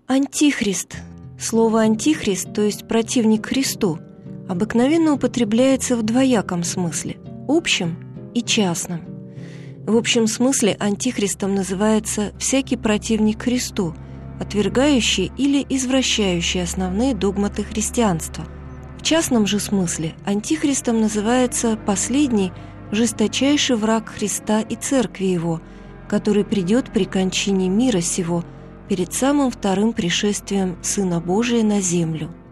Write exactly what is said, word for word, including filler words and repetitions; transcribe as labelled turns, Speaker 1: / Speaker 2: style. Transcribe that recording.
Speaker 1: Антихрист. Слово «антихрист», то есть «противник Христу», обыкновенно употребляется в двояком смысле – общем и частном. В общем смысле антихристом называется всякий противник Христу, отвергающий или извращающий основные догматы христианства. В частном же смысле антихристом называется последний, жесточайший враг Христа и Церкви Его, который придет при кончине мира сего перед самым вторым пришествием Сына Божия на землю.